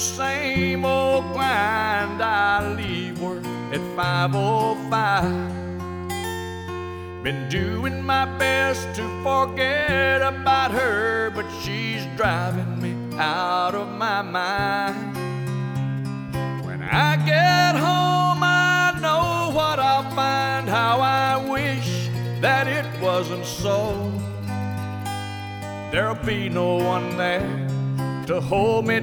same old grind. I leave work at 5:05. Been doing my best to forget about her, but she's driving me out of my mind. When I get home, I know what I'll find. How I wish that it wasn't so. There'll be no one there to hold me